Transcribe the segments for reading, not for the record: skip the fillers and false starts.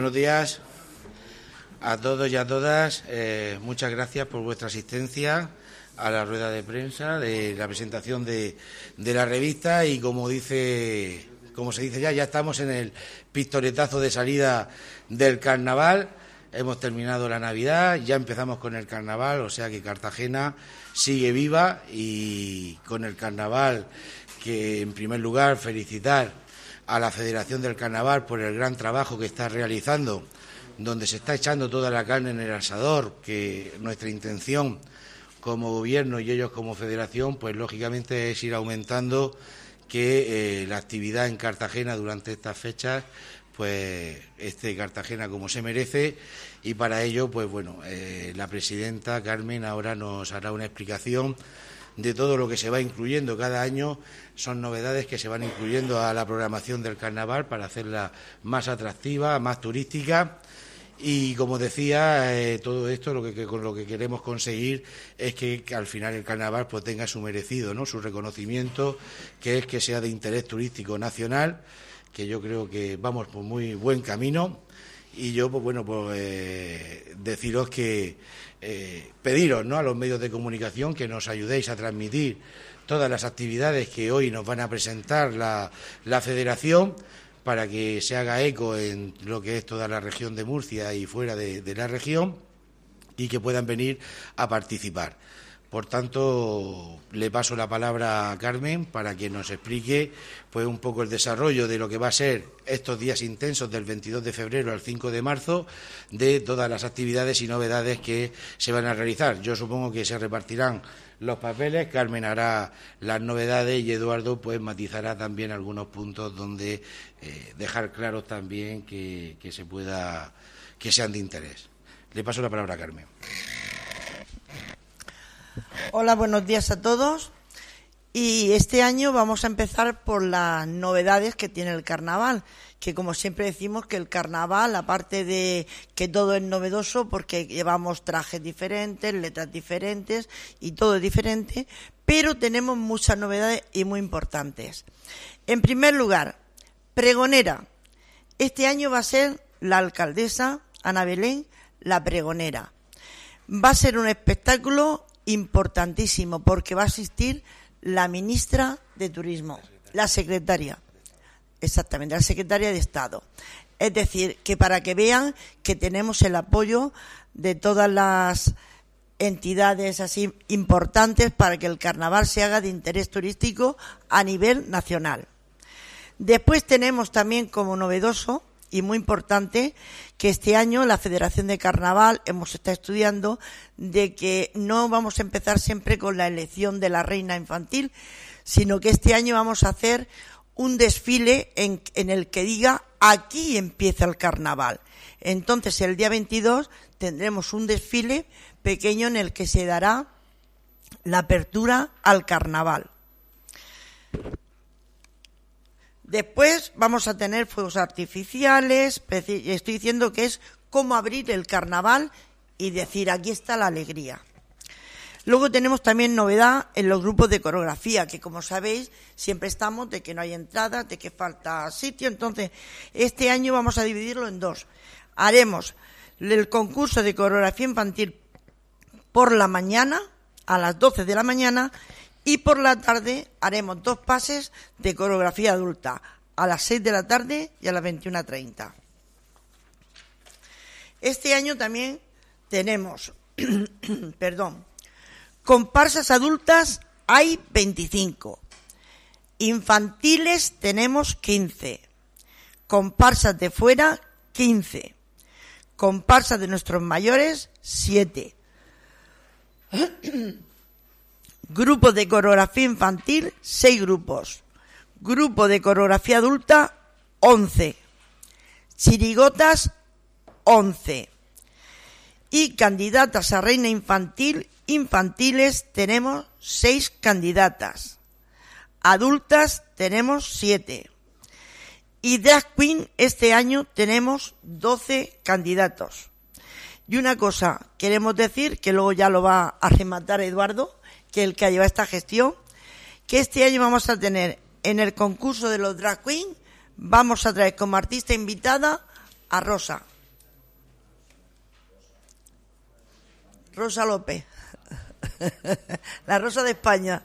Buenos días a todos y a todas. Muchas gracias por vuestra asistencia a la rueda de prensa de la presentación de la revista y como se dice ya estamos en el pistoletazo de salida del carnaval. Hemos terminado la Navidad, ya empezamos con el carnaval, o sea que Cartagena sigue viva y con el carnaval, que en primer lugar felicitar a la Federación del Carnaval por el gran trabajo que está realizando, donde se está echando toda la carne en el asador, que nuestra intención como gobierno y ellos como federación, pues lógicamente es ir aumentando que la actividad en Cartagena durante estas fechas pues esté Cartagena como se merece, y para ello pues bueno, la presidenta Carmen ahora nos hará una explicación de todo lo que se va incluyendo cada año. Son novedades que se van incluyendo a la programación del carnaval para hacerla más atractiva, más turística. Y como decía, todo esto con lo que queremos conseguir es que al final el carnaval pues tenga su merecido, ¿no? Su reconocimiento, que es que sea de interés turístico nacional, que yo creo que vamos por muy buen camino. Y yo deciros que pediros, ¿no?, a los medios de comunicación que nos ayudéis a transmitir todas las actividades que hoy nos van a presentar la Federación, para que se haga eco en lo que es toda la región de Murcia y fuera de la región, y que puedan venir a participar. Por tanto, le paso la palabra a Carmen para que nos explique pues un poco el desarrollo de lo que va a ser estos días intensos del 22 de febrero al 5 de marzo, de todas las actividades y novedades que se van a realizar. Yo supongo que se repartirán los papeles, Carmen hará las novedades y Eduardo pues matizará también algunos puntos donde dejar claros también que sean de interés. Le paso la palabra a Carmen. Hola, buenos días a todos. Y este año vamos a empezar por las novedades que tiene el carnaval, que como siempre decimos que el carnaval, aparte de que todo es novedoso porque llevamos trajes diferentes, letras diferentes y todo es diferente, pero tenemos muchas novedades y muy importantes. En primer lugar, pregonera. Este año va a ser la alcaldesa Ana Belén, la pregonera. Va a ser un espectáculo importantísimo porque va a asistir la ministra de Turismo, la secretaria de Estado. Es decir, que para que vean que tenemos el apoyo de todas las entidades así importantes para que el carnaval se haga de interés turístico a nivel nacional. Después tenemos también como novedoso y muy importante que este año la Federación de Carnaval hemos estado estudiando de que no vamos a empezar siempre con la elección de la reina infantil, sino que este año vamos a hacer un desfile en el que diga aquí empieza el carnaval. Entonces el día 22 tendremos un desfile pequeño en el que se dará la apertura al carnaval. Después vamos a tener fuegos artificiales. Estoy diciendo que es cómo abrir el carnaval y decir aquí está la alegría. Luego tenemos también novedad en los grupos de coreografía, que como sabéis siempre estamos de que no hay entradas, de que falta sitio. Entonces este año vamos a dividirlo en dos. Haremos el concurso de coreografía infantil por la mañana, a las 12 de la mañana, y por la tarde haremos 2 pases de coreografía adulta, a las 6 de la tarde y a las 21:30. Este año también tenemos, comparsas adultas hay 25, infantiles tenemos 15, comparsas de fuera 15, comparsas de nuestros mayores 7. Grupo de coreografía infantil, 6 grupos. Grupo de coreografía adulta, 11. Chirigotas, 11. Y candidatas a reina infantil, infantiles, tenemos 6 candidatas. Adultas tenemos 7. Y drag queen, este año tenemos 12 candidatos. Y una cosa, queremos decir, que luego ya lo va a rematar Eduardo, que es el que ha llevado esta gestión, que este año vamos a tener en el concurso de los drag queen, vamos a traer como artista invitada a Rosa, Rosa López, la Rosa de España.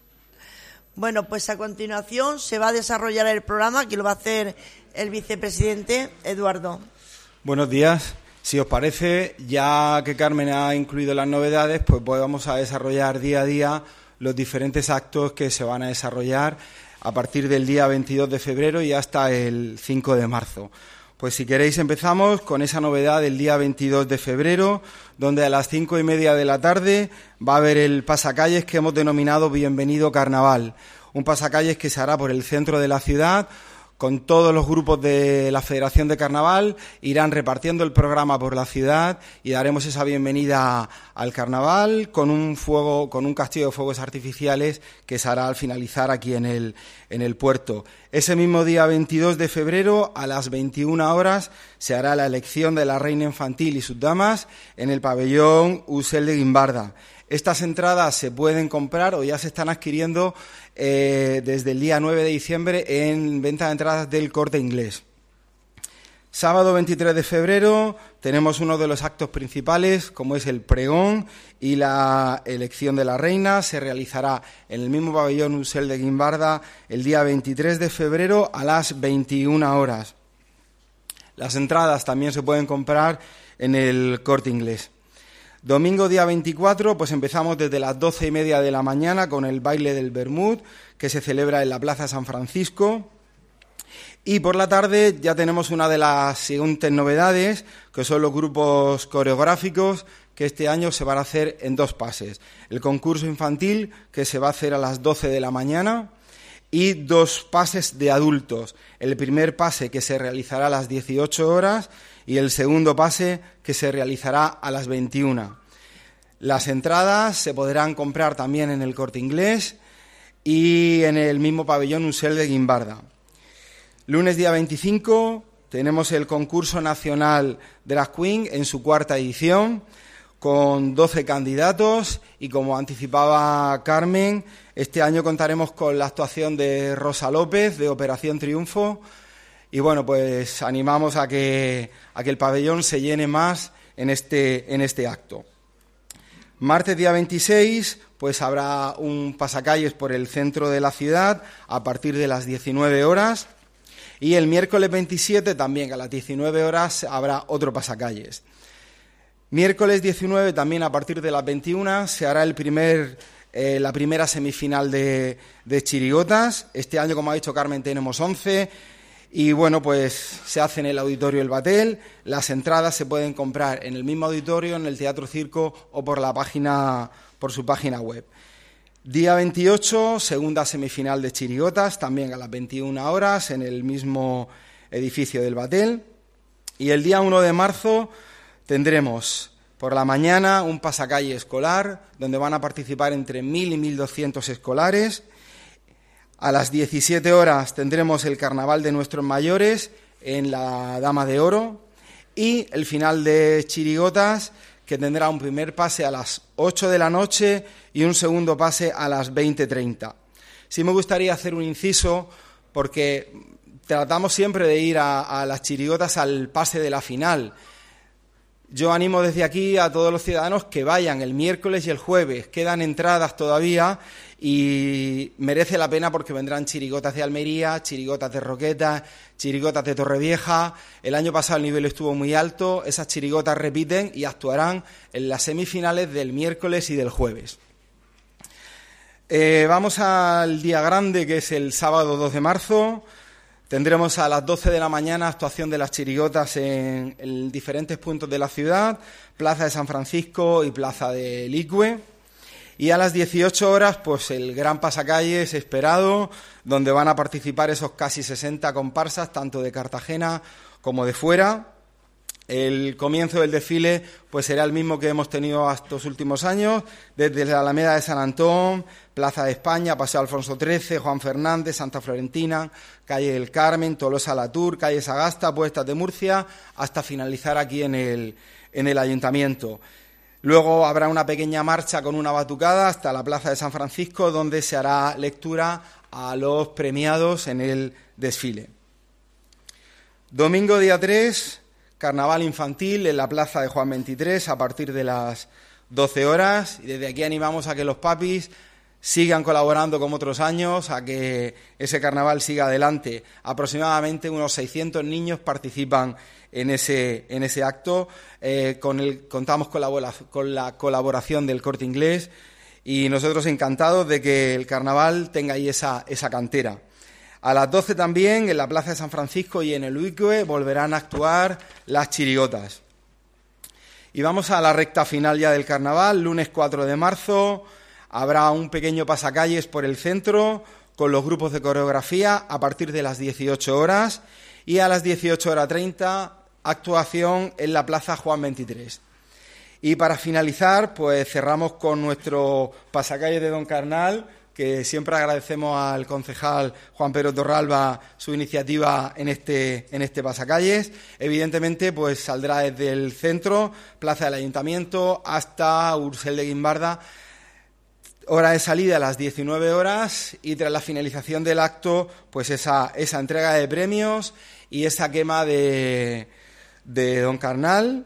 Bueno, pues a continuación se va a desarrollar el programa, que lo va a hacer el vicepresidente Eduardo. Buenos días. Si os parece, ya que Carmen ha incluido las novedades, pues vamos a desarrollar día a día los diferentes actos que se van a desarrollar a partir del día 22 de febrero y hasta el 5 de marzo. Pues si queréis empezamos con esa novedad del día 22 de febrero, donde a las 5:30 de la tarde va a haber el pasacalles que hemos denominado Bienvenido Carnaval. Un pasacalles que se hará por el centro de la ciudad, con todos los grupos de la Federación de Carnaval, irán repartiendo el programa por la ciudad y daremos esa bienvenida al Carnaval con un castillo de fuegos artificiales que se hará al finalizar aquí en el puerto. Ese mismo día 22 de febrero, a las 21 horas, se hará la elección de la reina infantil y sus damas en el pabellón Usel de Guimbarda. Estas entradas se pueden comprar o ya se están adquiriendo desde el día 9 de diciembre en venta de entradas del Corte Inglés. Sábado 23 de febrero tenemos uno de los actos principales, como es el pregón y la elección de la reina. Se realizará en el mismo pabellón Usel de Guimbarda el día 23 de febrero a las 21 horas. Las entradas también se pueden comprar en el Corte Inglés. Domingo día 24, pues empezamos desde las 12:30 de la mañana con el baile del Bermud, que se celebra en la Plaza San Francisco. Y por la tarde ya tenemos una de las siguientes novedades, que son los grupos coreográficos, que este año se van a hacer en 2 pases. El concurso infantil, que se va a hacer a las 12 de la mañana, y 2 pases de adultos. El primer pase, que se realizará a las 18 horas, y el segundo pase, que se realizará a las 21. Las entradas se podrán comprar también en el Corte Inglés y en el mismo pabellón Usel de Guimbarda. Lunes día 25 tenemos el concurso nacional Drag Queen en su 4ª edición, con 12 candidatos y, como anticipaba Carmen, este año contaremos con la actuación de Rosa López, de Operación Triunfo. Y bueno, pues animamos a que el pabellón se llene más en este acto. Martes día 26, pues habrá un pasacalles por el centro de la ciudad a partir de las 19 horas. Y el miércoles 27 también a las 19 horas habrá otro pasacalles. Miércoles 19 también a partir de las 21 se hará la primera semifinal de chirigotas. Este año, como ha dicho Carmen, tenemos 11. Y bueno, pues se hace en el Auditorio El Batel. Las entradas se pueden comprar en el mismo auditorio, en el Teatro Circo o por su página web. Día 28, segunda semifinal de chirigotas, también a las 21 horas en el mismo edificio del Batel. Y el día 1 de marzo tendremos por la mañana un pasacalle escolar donde van a participar entre 1.000 y 1.200 escolares. A las 17 horas tendremos el Carnaval de nuestros mayores en la Dama de Oro y el final de chirigotas, que tendrá un primer pase a las 8 de la noche y un segundo pase a las 20:30. Sí me gustaría hacer un inciso, porque tratamos siempre de ir a las chirigotas al pase de la final. Yo animo desde aquí a todos los ciudadanos que vayan el miércoles y el jueves. Quedan entradas todavía y merece la pena porque vendrán chirigotas de Almería, chirigotas de Roquetas, chirigotas de Torrevieja. El año pasado el nivel estuvo muy alto. Esas chirigotas repiten y actuarán en las semifinales del miércoles y del jueves. Vamos al día grande, que es el sábado 2 de marzo. Tendremos a las 12 de la mañana actuación de las chirigotas en diferentes puntos de la ciudad, Plaza de San Francisco y Plaza de Licue. Y a las 18 horas, pues el gran pasacalles esperado, donde van a participar esos casi 60 comparsas, tanto de Cartagena como de fuera. El comienzo del desfile pues será el mismo que hemos tenido estos últimos años, desde la Alameda de San Antón, Plaza de España, Paseo Alfonso XIII, Juan Fernández, Santa Florentina, Calle del Carmen, Tolosa Latour, Calle Sagasta, Puestas de Murcia, hasta finalizar aquí en el Ayuntamiento. Luego habrá una pequeña marcha con una batucada hasta la Plaza de San Francisco, donde se hará lectura a los premiados en el desfile. Domingo día 3, Carnaval infantil en la Plaza de Juan XXIII a partir de las 12 horas, y desde aquí animamos a que los papis sigan colaborando como otros años, a que ese carnaval siga adelante. Aproximadamente unos 600 niños participan en ese acto. Contamos con la colaboración del Corte Inglés y nosotros encantados de que el carnaval tenga ahí esa cantera. A las 12 también, en la Plaza de San Francisco y en el Uicue, volverán a actuar las chirigotas. Y vamos a la recta final ya del carnaval, lunes 4 de marzo. Habrá un pequeño pasacalles por el centro con los grupos de coreografía a partir de las 18 horas y a las 18:30 actuación en la Plaza Juan 23. Y para finalizar, pues cerramos con nuestro pasacalles de Don Carnal, que siempre agradecemos al concejal Juan Pedro Torralba su iniciativa en este pasacalles. Evidentemente, pues saldrá desde el centro, Plaza del Ayuntamiento, hasta Ursel de Guimbarda. Hora de salida a las 19 horas y tras la finalización del acto, pues esa entrega de premios y esa quema de Don Carnal.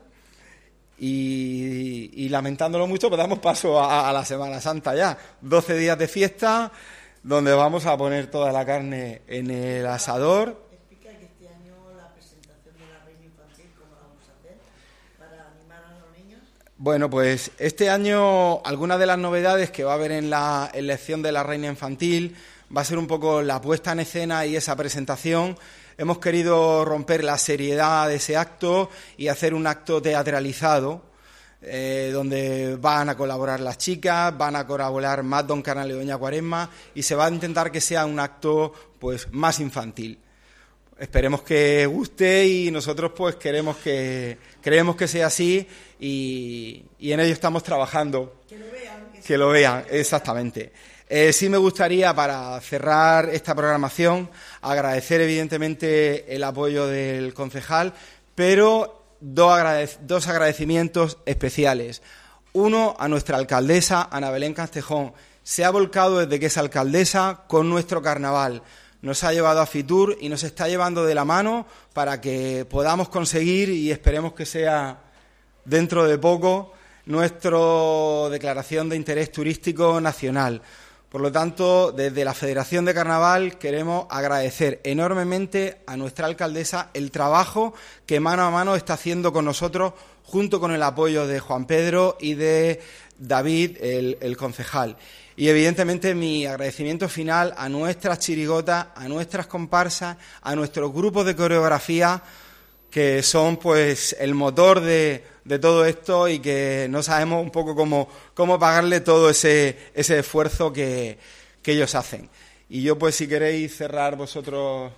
Y lamentándolo mucho, pues damos paso a la Semana Santa ya. 12 días de fiesta, donde vamos a poner toda la carne en el asador. Explica que este año la presentación de la reina infantil, ¿cómo la vamos a hacer para animar a los niños? Bueno, pues este año algunas de las novedades que va a haber en la elección de la reina infantil va a ser un poco la puesta en escena y esa presentación. Hemos querido romper la seriedad de ese acto y hacer un acto teatralizado, donde van a colaborar las chicas, van a colaborar más Don Carnal y Doña Cuaresma, y se va a intentar que sea un acto pues más infantil. Esperemos que guste y nosotros pues creemos que sea así y en ello estamos trabajando. Que lo vean, exactamente. Sí me gustaría, para cerrar esta programación, agradecer evidentemente el apoyo del concejal, pero dos agradecimientos especiales. Uno, a nuestra alcaldesa, Ana Belén Castejón. Se ha volcado desde que es alcaldesa con nuestro carnaval. Nos ha llevado a Fitur y nos está llevando de la mano para que podamos conseguir, y esperemos que sea dentro de poco, nuestra declaración de interés turístico nacional. Por lo tanto, desde la Federación de Carnaval queremos agradecer enormemente a nuestra alcaldesa el trabajo que mano a mano está haciendo con nosotros, junto con el apoyo de Juan Pedro y de David, el concejal. Y evidentemente mi agradecimiento final a nuestras chirigotas, a nuestras comparsas, a nuestros grupos de coreografía, que son pues el motor de todo esto y que no sabemos un poco cómo pagarle todo ese esfuerzo que ellos hacen. Y yo pues, si queréis cerrar vosotros.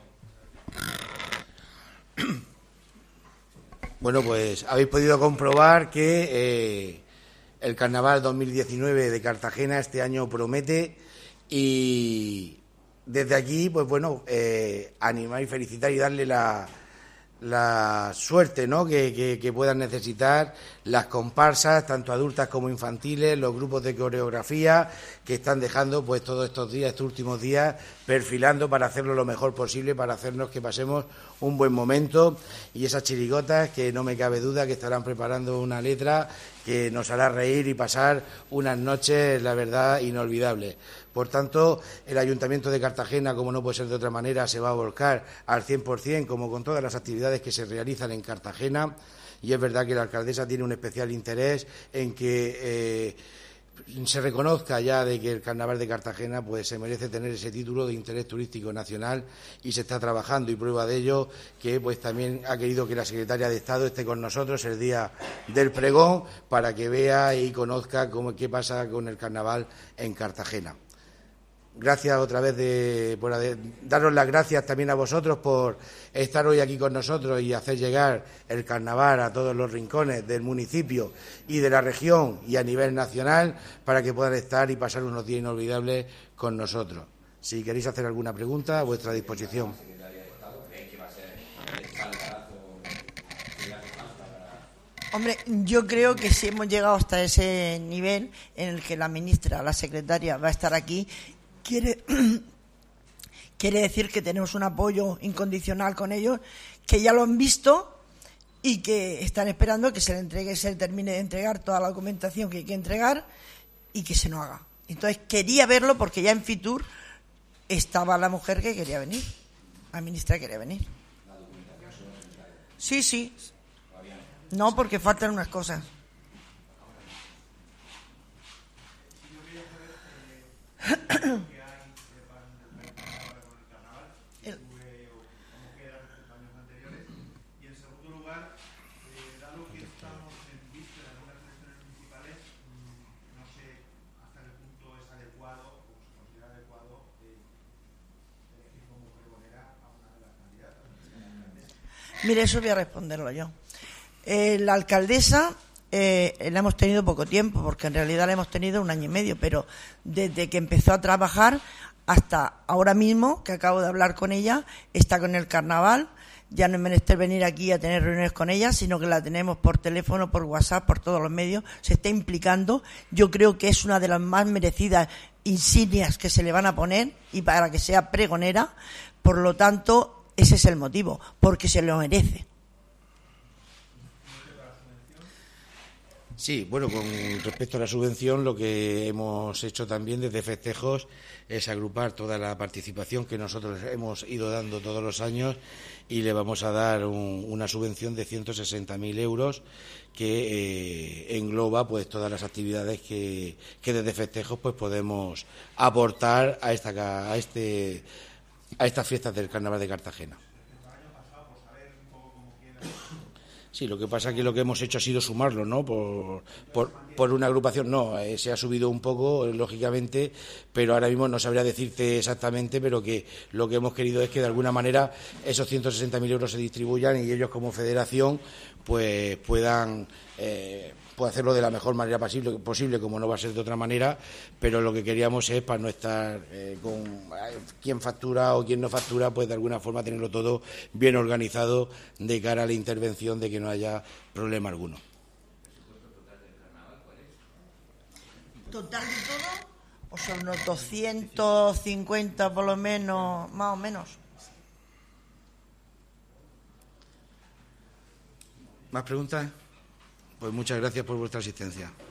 Bueno, pues habéis podido comprobar que el Carnaval 2019 de Cartagena este año promete, y desde aquí, pues bueno, animar y felicitar y darle la suerte, ¿no?, que puedan necesitar las comparsas, tanto adultas como infantiles, los grupos de coreografía que están dejando pues todos estos últimos días, perfilando para hacerlo lo mejor posible, para hacernos que pasemos un buen momento, y esas chirigotas que no me cabe duda que estarán preparando una letra que nos hará reír y pasar unas noches, la verdad, inolvidables. Por tanto, el Ayuntamiento de Cartagena, como no puede ser de otra manera, se va a volcar al 100%, como con todas las actividades que se realizan en Cartagena, y es verdad que la alcaldesa tiene un especial interés en que se reconozca ya de que el Carnaval de Cartagena pues se merece tener ese título de interés turístico nacional, y se está trabajando, y prueba de ello que pues también ha querido que la secretaria de Estado esté con nosotros el día del pregón para que vea y conozca qué pasa con el Carnaval en Cartagena. Gracias otra vez por daros las gracias también a vosotros por estar hoy aquí con nosotros y hacer llegar el carnaval a todos los rincones del municipio y de la región y a nivel nacional, para que puedan estar y pasar unos días inolvidables con nosotros. Si queréis hacer alguna pregunta, a vuestra disposición. Hombre, yo creo que si hemos llegado hasta ese nivel en el que la ministra, la secretaria, va a estar aquí, quiere decir que tenemos un apoyo incondicional con ellos, que ya lo han visto y que están esperando que se le entregue, se le termine de entregar toda la documentación que hay que entregar y que se nos haga. Entonces quería verlo porque ya en Fitur estaba la mujer que quería venir, la ministra que quería venir. Sí, sí. No, porque faltan unas cosas. Mire, eso voy a responderlo yo. La alcaldesa la hemos tenido poco tiempo, porque en realidad la hemos tenido 1 año y medio, pero desde que empezó a trabajar hasta ahora mismo, que acabo de hablar con ella, está con el carnaval. Ya no es menester venir aquí a tener reuniones con ella, sino que la tenemos por teléfono, por WhatsApp, por todos los medios. Se está implicando. Yo creo que es una de las más merecidas insignias que se le van a poner y para que sea pregonera. Por lo tanto, ese es el motivo, porque se lo merece. Sí, bueno, con respecto a la subvención, lo que hemos hecho también desde Festejos es agrupar toda la participación que nosotros hemos ido dando todos los años y le vamos a dar una subvención de 160.000 euros que engloba pues todas las actividades que desde Festejos pues podemos aportar a estas fiestas del Carnaval de Cartagena. Sí, lo que pasa es que lo que hemos hecho ha sido sumarlo, ¿no? Por una agrupación, no, se ha subido un poco, lógicamente, pero ahora mismo no sabría decirte exactamente, pero que lo que hemos querido es que de alguna manera esos 160.000 euros se distribuyan y ellos como federación pues puedan hacerlo de la mejor manera posible, como no va a ser de otra manera, pero lo que queríamos es, para no estar con quién factura o quién no factura, pues de alguna forma tenerlo todo bien organizado de cara a la intervención, de que no haya problema alguno. ¿Total de todo? ¿O son unos 250 por lo menos, más o menos? ¿Más preguntas? Pues muchas gracias por vuestra asistencia.